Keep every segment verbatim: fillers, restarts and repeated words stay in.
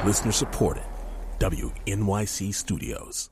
Listener supported. W N Y C Studios.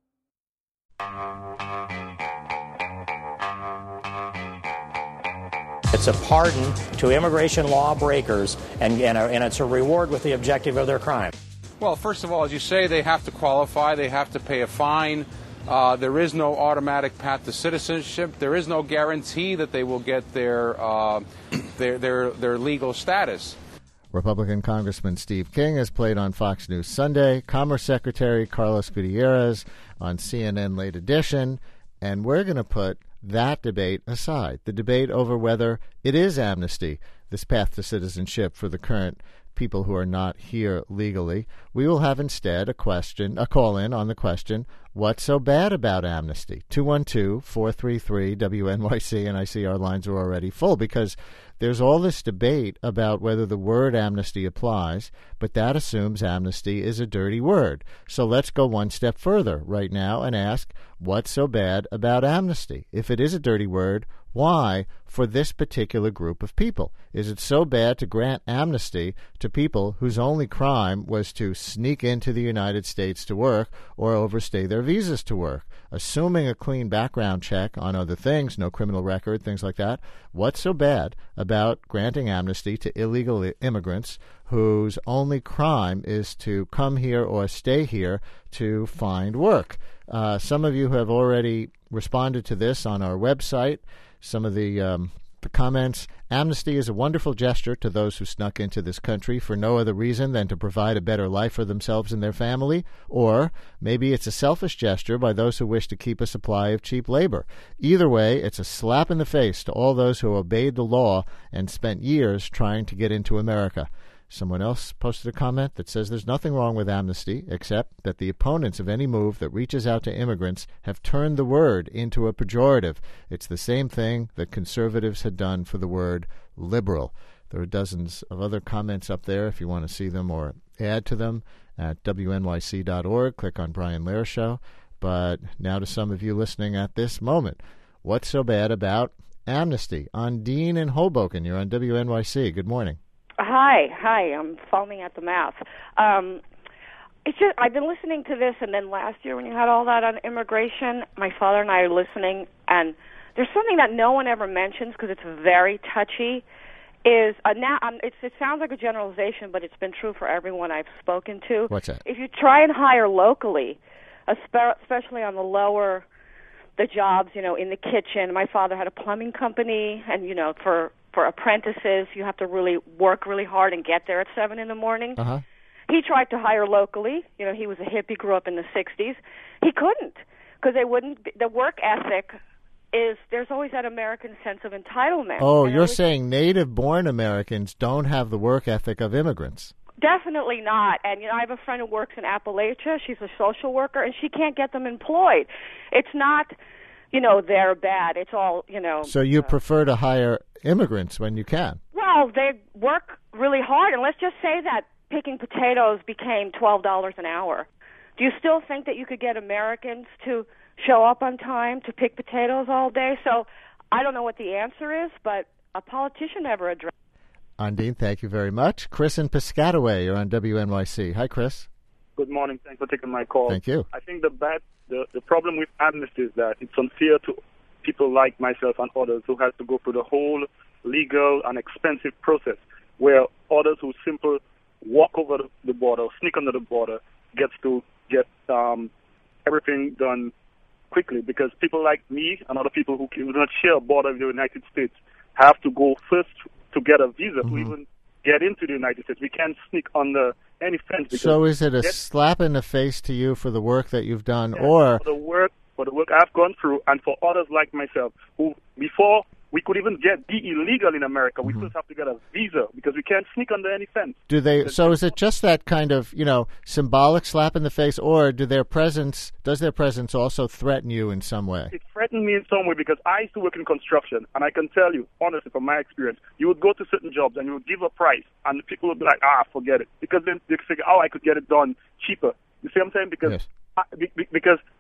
It's a pardon to immigration law breakers, and, and, a, and it's a reward with the objective of their crime. Well, first of all, as you say, they have to qualify. They have to pay a fine. Uh, there is no automatic path to citizenship. There is no guarantee that they will get their uh, their, their their legal status. Republican Congressman Steve King has played on Fox News Sunday, Commerce Secretary Carlos Gutierrez on C N N Late Edition, and we're going to put that debate aside, the debate over whether it is amnesty, this path to citizenship for the current people who are not here legally. We will have instead a question, a call-in on the question, what's so bad about amnesty? two one two, four three three, W N Y C, and I see our lines are already full because there's all this debate about whether the word amnesty applies, but that assumes amnesty is a dirty word. So let's go one step further right now and ask, what's so bad about amnesty? If it is a dirty word, why for this particular group of people? Is it so bad to grant amnesty to people whose only crime was to sneak into the United States to work or overstay their visas to work? Assuming a clean background check on other things, no criminal record, things like that, what's so bad about granting amnesty to illegal immigrants whose only crime is to come here or stay here to find work? Uh, some of you have already responded to this on our website. Some of the, um, the comments, amnesty is a wonderful gesture to those who snuck into this country for no other reason than to provide a better life for themselves and their family, or maybe it's a selfish gesture by those who wish to keep a supply of cheap labor. Either way, it's a slap in the face to all those who obeyed the law and spent years trying to get into America. Someone else posted a comment that says there's nothing wrong with amnesty except that the opponents of any move that reaches out to immigrants have turned the word into a pejorative. It's the same thing that conservatives had done for the word liberal. There are dozens of other comments up there if you want to see them or add to them at W N Y C dot org. Click on Brian Lehrer Show. But now to some of you listening at this moment. What's so bad about amnesty? Undine in Hoboken, you're on W N Y C. Good morning. Hi, hi. I'm foaming at the mouth. Um, it's just I've been listening to this, and then last year when you had all that on immigration, my father and I are listening, and there's something that no one ever mentions because it's very touchy. Is uh, now um, it's, it sounds like a generalization, but it's been true for everyone I've spoken to. What's that? If you try and hire locally, especially on the lower the jobs, you know, in the kitchen. My father had a plumbing company, and you know, for for apprentices, you have to really work really hard and get there at seven in the morning. Uh-huh. He tried to hire locally. You know, he was a hippie, grew up in the sixties. He couldn't because they wouldn't. Be, the work ethic is there's always that American sense of entitlement. Oh, and you're was, saying native-born Americans don't have the work ethic of immigrants? Definitely not. And you know, I have a friend who works in Appalachia. She's a social worker, and she can't get them employed. It's not, you know, they're bad. It's all, you know. So you uh, prefer to hire immigrants when you can? Well, they work really hard, and let's just say that picking potatoes became twelve dollars an hour. Do you still think that you could get Americans to show up on time to pick potatoes all day? So I don't know what the answer is, but a politician never addressed. Undine, thank you very much. Chris in Piscataway, you're on W N Y C. Hi, Chris. Good morning. Thanks for taking my call. Thank you. I think the bad, the, the problem with amnesty is that it's unfair to people like myself and others who have to go through the whole legal and expensive process, where others who simply walk over the border, sneak under the border, gets to get um, everything done quickly, because people like me and other people who do not share a border with the United States have to go first to get a visa mm-hmm. to even get into the United States. We can't sneak under any fence. So is it a get, slap in the face to you for the work that you've done, yeah, or for the work for the work I've gone through, and for others like myself who before we could even get be illegal in America, we mm-hmm. still have to get a visa because we can't sneak under any fence. Do they? So is it just that kind of, you know, symbolic slap in the face, or do their presence? Does their presence also threaten you in some way? It threatened me in some way because I used to work in construction, and I can tell you honestly from my experience, you would go to certain jobs and you would give a price, and the people would be like, ah, forget it, because then they figure, oh, I could get it done cheaper. You see what I'm saying? Because yes. I, because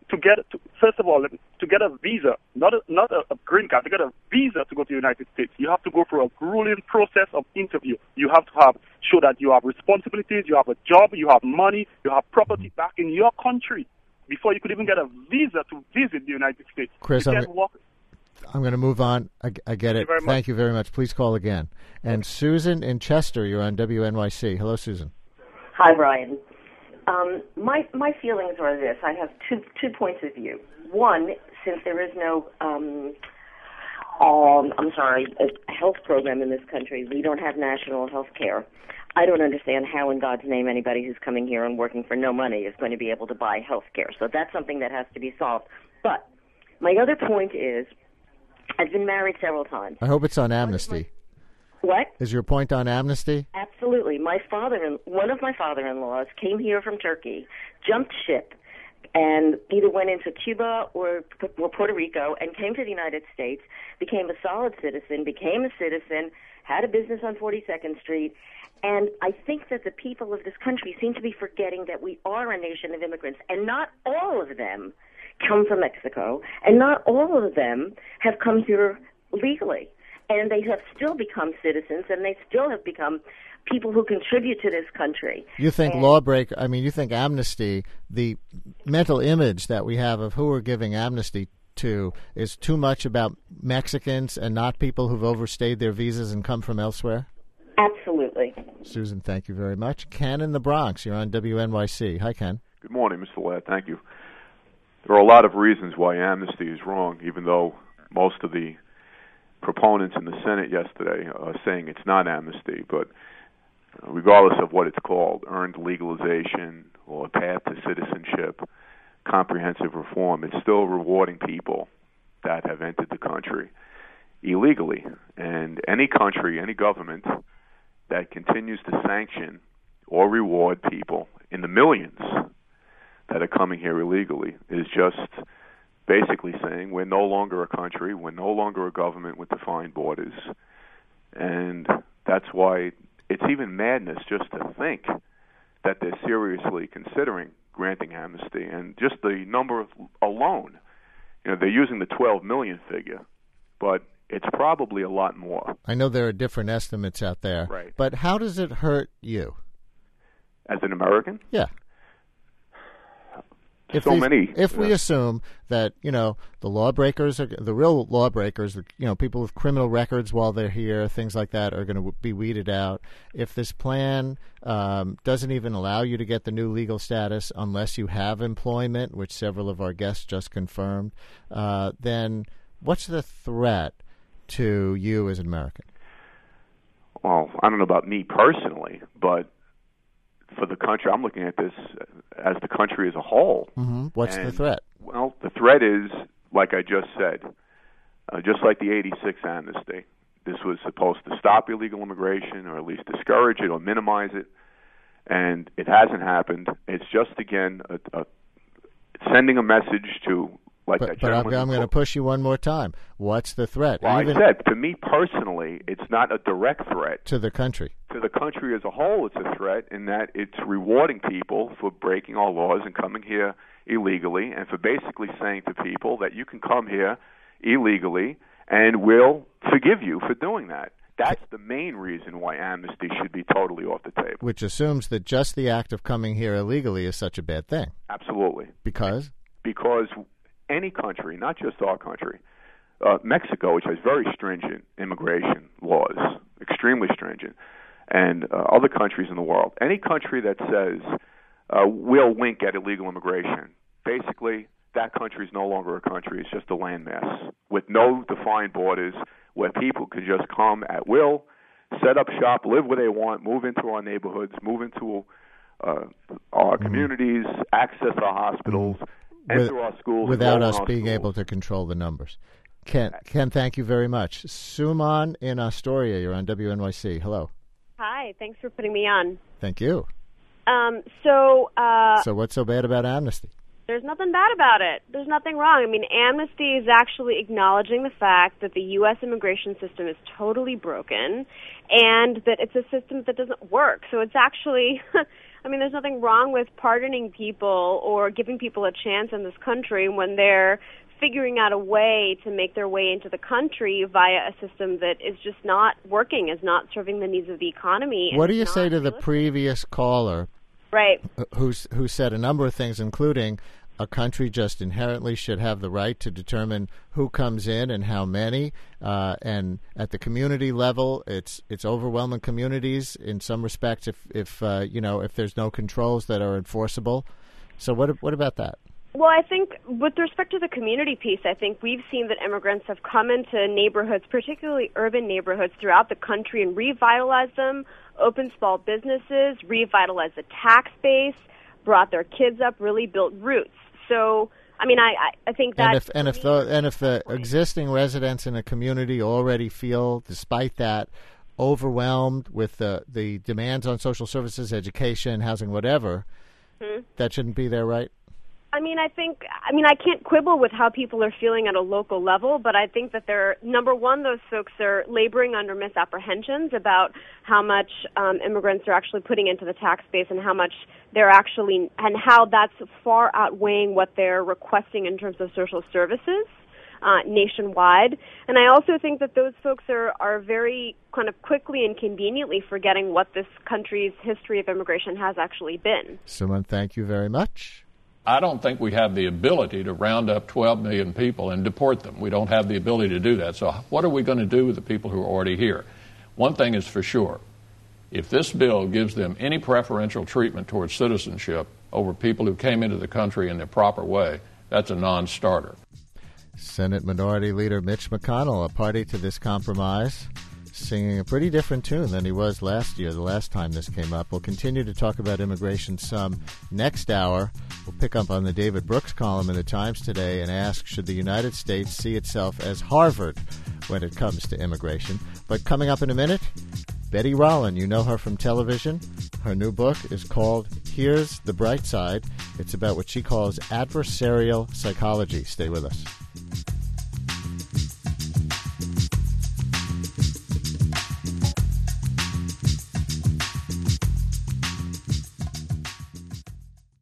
to get to, first of all, to get a visa, not a, not a, a green card, to get a visa to go to the United States, you have to go through a grueling process of interview. You have to have show that you have responsibilities, you have a job, you have money, you have property back in your country before you could even get a visa to visit the United States. Chris, you I'm, can't walk. I'm going to move on. I, I get it. Thank you, Thank you very much. Please call again. And Susan in Chester, you're on W N Y C. Hello, Susan. Hi, Brian. Um, my my feelings are this. I have two two points of view. One, since there is no, um, um, I'm sorry, a health program in this country, we don't have national health care. I don't understand how in God's name anybody who's coming here and working for no money is going to be able to buy health care. So that's something that has to be solved. But my other point is, I've been married several times. I hope it's on amnesty. What? Is your point on amnesty? Absolutely. My father, one of my father-in-laws came here from Turkey, jumped ship, and either went into Cuba or, or Puerto Rico and came to the United States, became a solid citizen, became a citizen, had a business on forty-second Street. And I think that the people of this country seem to be forgetting that we are a nation of immigrants, and not all of them come from Mexico, and not all of them have come here legally. And they have still become citizens, and they still have become people who contribute to this country. You think and, lawbreaker, I mean, you think amnesty, the mental image that we have of who we're giving amnesty to is too much about Mexicans and not people who've overstayed their visas and come from elsewhere? Absolutely. Susan, thank you very much. Ken in the Bronx, you're on W N Y C. Hi, Ken. Good morning, Mister Ladd. Thank you. There are a lot of reasons why amnesty is wrong, even though most of the proponents in the Senate yesterday are saying it's not amnesty, but regardless of what it's called, earned legalization or path to citizenship, comprehensive reform, it's still rewarding people that have entered the country illegally. And any country, any government that continues to sanction or reward people in the millions that are coming here illegally is just basically saying we're no longer a country, we're no longer a government with defined borders, and that's why it's even madness just to think that they're seriously considering granting amnesty. And just the number alone, you know, they're using the twelve million figure, but it's probably a lot more. I know there are different estimates out there, right? But how does it hurt you? As an American? Yeah. If so these, many. If we uh, assume that, you know, the lawbreakers, are, the real lawbreakers, the, you know, people with criminal records while they're here, things like that, are going to be weeded out. If this plan um, doesn't even allow you to get the new legal status unless you have employment, which several of our guests just confirmed, uh, then what's the threat to you as an American? Well, I don't know about me personally, but for the country, I'm looking at this as the country as a whole. Mm-hmm. What's and, the threat? Well, the threat is, like I just said, uh, just like the eighty-six amnesty. This was supposed to stop illegal immigration or at least discourage it or minimize it, and it hasn't happened. It's just, again, a, a sending a message to, like but, that but I'm, gentleman. I'm going to push you one more time. What's the threat? Well, Even I said, to me personally, it's not a direct threat. to the country. To the country as a whole, it's a threat in that it's rewarding people for breaking our laws and coming here illegally, and for basically saying to people that you can come here illegally and we'll forgive you for doing that. That's the main reason why amnesty should be totally off the table. Which assumes that just the act of coming here illegally is such a bad thing. Absolutely. Because? Because any country, not just our country, uh, Mexico, which has very stringent immigration laws, extremely stringent, and uh, other countries in the world, any country that says uh, we'll wink at illegal immigration, basically that country is no longer a country. It's just a landmass with no defined borders where people can just come at will, set up shop, live where they want, move into our neighborhoods, move into uh, our mm. communities, access our hospitals, mm. enter With, our schools. Without us being schools. able to control the numbers. Ken, Ken, thank you very much. Suman in Astoria, you're on W N Y C. Hello. Hi, thanks for putting me on. Thank you. Um, so, uh, so what's so bad about amnesty? There's nothing bad about it. There's nothing wrong. I mean, amnesty is actually acknowledging the fact that the U S immigration system is totally broken and that it's a system that doesn't work. So it's actually I mean, there's nothing wrong with pardoning people or giving people a chance in this country when they're figuring out a way to make their way into the country via a system that is just not working, is not serving the needs of the economy. What do you say to the previous caller, right, who's, who said a number of things, including a country just inherently should have the right to determine who comes in and how many, uh, and at the community level, it's it's overwhelming communities in some respects if, if uh, you know, if there's no controls that are enforceable. So what what about that? Well, I think with respect to the community piece, I think we've seen that immigrants have come into neighborhoods, particularly urban neighborhoods throughout the country, and revitalized them, opened small businesses, revitalized the tax base, brought their kids up, really built roots. So, I mean, I, I think that... And if, and if the, and if the existing residents in a community already feel, despite that, overwhelmed with the, the demands on social services, education, housing, whatever, mm-hmm. that shouldn't be there, right? I mean, I think, I mean, I can't quibble with how people are feeling at a local level, but I think that they're, number one, those folks are laboring under misapprehensions about how much um, immigrants are actually putting into the tax base and how much they're actually, and how that's far outweighing what they're requesting in terms of social services uh, nationwide. And I also think that those folks are, are very kind of quickly and conveniently forgetting what this country's history of immigration has actually been. Simon, thank you very much. I don't think we have the ability to round up twelve million people and deport them. We don't have the ability to do that. So what are we going to do with the people who are already here? One thing is for sure. If this bill gives them any preferential treatment towards citizenship over people who came into the country in the proper way, that's a non-starter. Senate Minority Leader Mitch McConnell, a party to this compromise, singing a pretty different tune than he was last year, the last time this came up. We'll continue to talk about immigration some next hour. We'll pick up on the David Brooks column in the Times today and ask, should the United States see itself as Harvard when it comes to immigration? But coming up in a minute, Betty Rollin, you know her from television. Her new book is called Here's the Bright Side. It's about what she calls adversarial psychology. Stay with us.